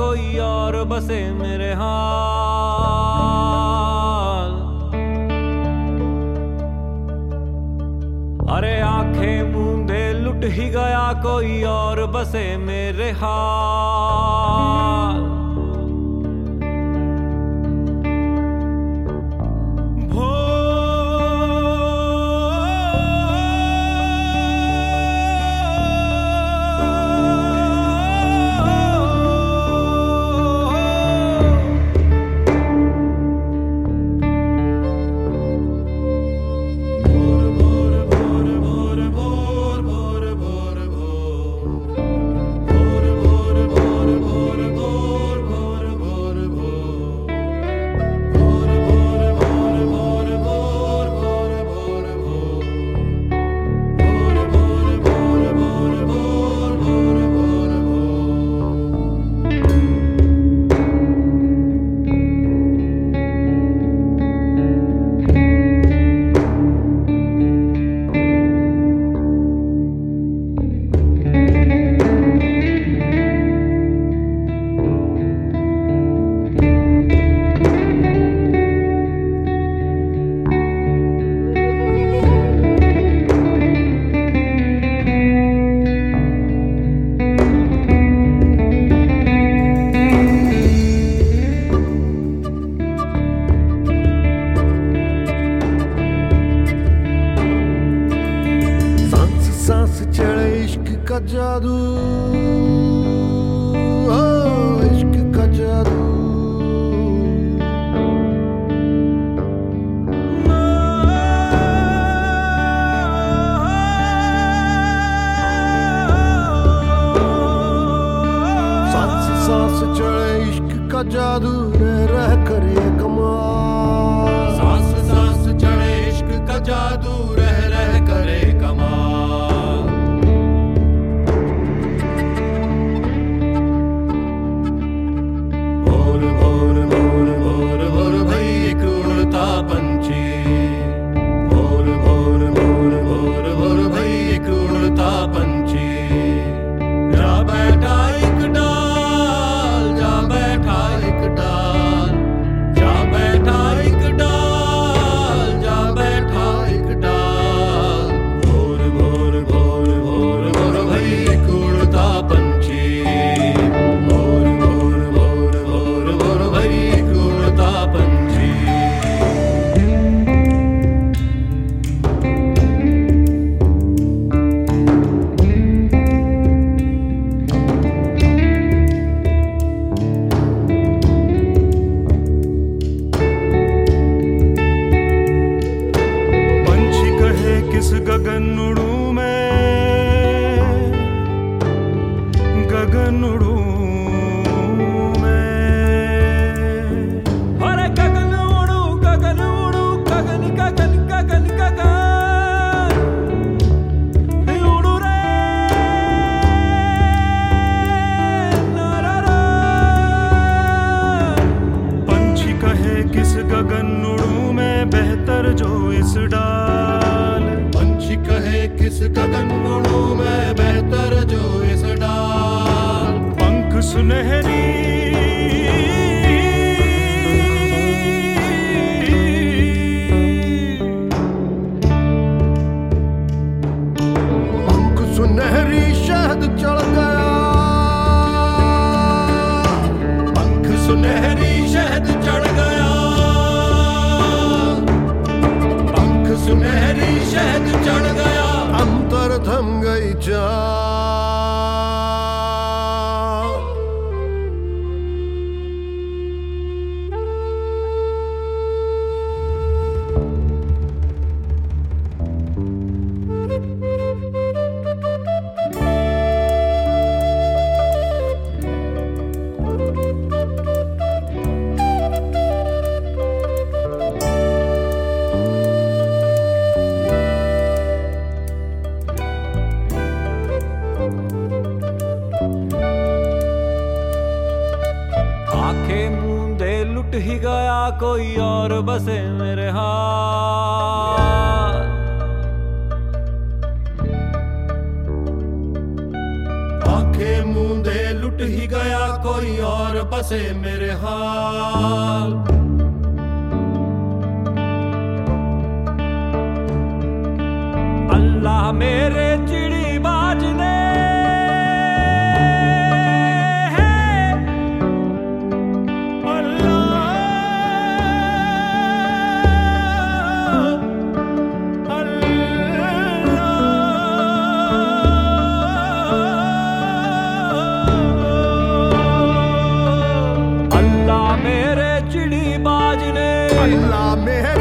कोई और बसे मेरे हाल। अरे आंखें मूंदे लुट ही गया कोई और बसे मेरे हाल। का जादू, इश्क का जादू। सांस सांस चढ़े इश्क का जादू, रह रह कर ये कमाल। सांस सांस चढ़े इश्क का जादू, रह रह करे कमाल। गगन उड़ू मैं, गगन उड़ू मैं। अरे गगन उड़ू गगन उड़ू, गगन गगन गगन गगन उड़ू रे नारा। पंछी कहे किस गगन उड़ू मैं, बेहतर जो इस डाल। पंछी कहे किस गगन उड़ू मैं, बेहतर जो इस डाल। पंख सुनहरी पंख सुनहरी शहद चढ़ गया, पंख सुनहरी शहद चढ़ गया। पंख सुनहरी शहद चढ़ गया, अंतर थम गई चाल। लुट ही गया कोई और बसे मेरे हाल। आंखें मूंदे लुट लुट ही गया कोई और बसे मेरे हाल। अल्लाह मेरे चिड़ी बाज ने अल्लाह मेरे